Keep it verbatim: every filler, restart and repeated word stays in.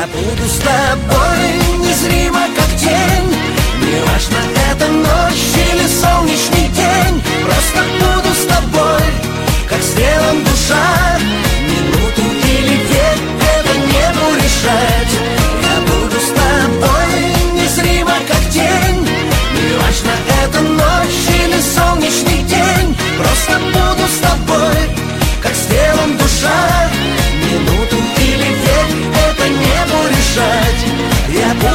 Я буду с тобой незримо, как тень. Неважно, это ночь или солнечный день. Просто буду с тобой, как сделан душа. Минуту или век, это небу решать. Я буду с тобой незримо, как тень. Неважно, это ночь или солнечный день. Просто буду с тобой, как сделан душа. Минуту или век, это небу решать. Я буду